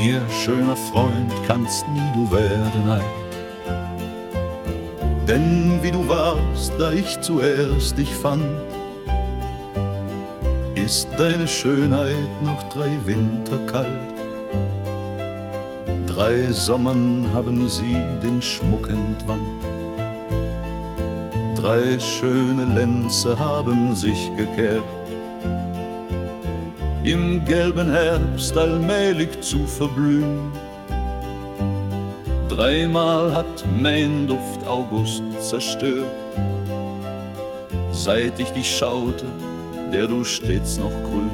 Mir, schöner Freund, kannst nie du werden, nein. Denn wie du warst, da ich zuerst dich fand, ist deine Schönheit noch 3 Winter kalt. 3 Sommern haben sie den Schmuck entwandt. 3 schöne Lenze haben sich gekehrt, im gelben Herbst allmählich zu verblühen. 3-mal hat mein Duft August zerstört. Seit ich dich schaute, der du stets noch grün.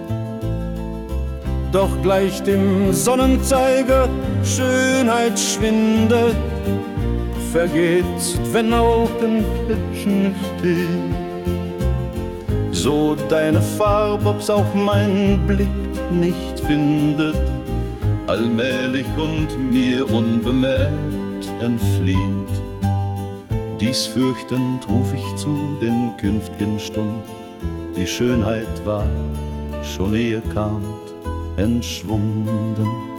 Doch gleich dem Sonnenzeiger Schönheit schwindet, vergeht, wenn Augenblitzen stehen. So deine Farbe, ob's auch mein Blick nicht findet, allmählich und mir unbemerkt entflieht. Dies fürchtend ruf ich zu den künftigen Stunden, die Schönheit war schon ehe kamt entschwunden.